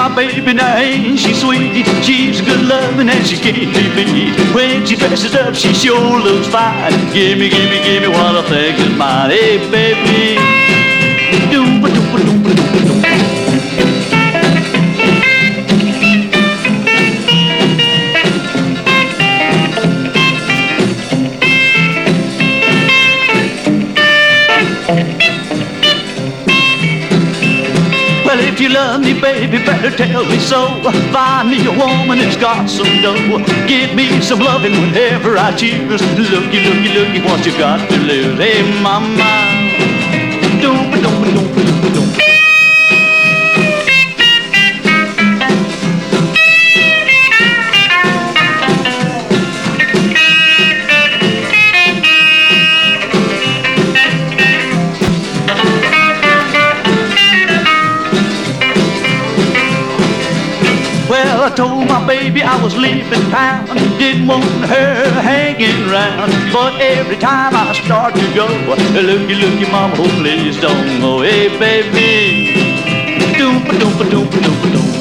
my baby, now ain't she sweet? She's good loving and she can't be beat. When she dresses up, she sure looks fine. Give me what I think is mine. Hey, baby. Well, if you love me, baby, better tell me so. Find me a woman that's got some dough. Give me some loving whenever I choose. Looky, what you got to lose. Hey, mama. Well, I told my baby I was leaving town, didn't want her hanging round. But every time I start to go, looky, mama, oh, please don't go. Hey, baby, doompa.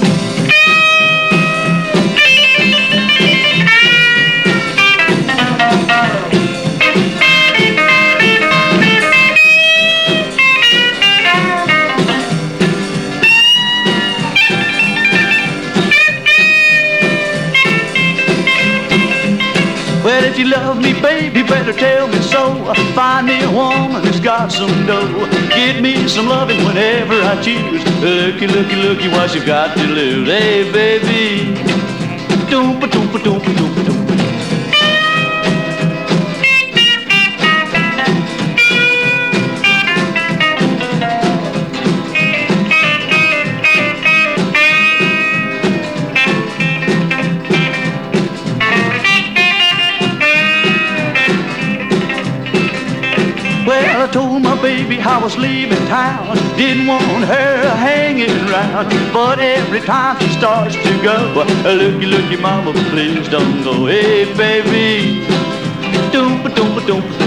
Well, if you love me, baby, better tell me so. Find me a woman that's got some dough. Give me some loving whenever I choose. Looky, what you got to lose. Hey, baby, doompa. Well, I told my baby I was leaving town, didn't want her hanging around. But every time she starts to go, looky, mama, please don't go. Hey, baby, doompa.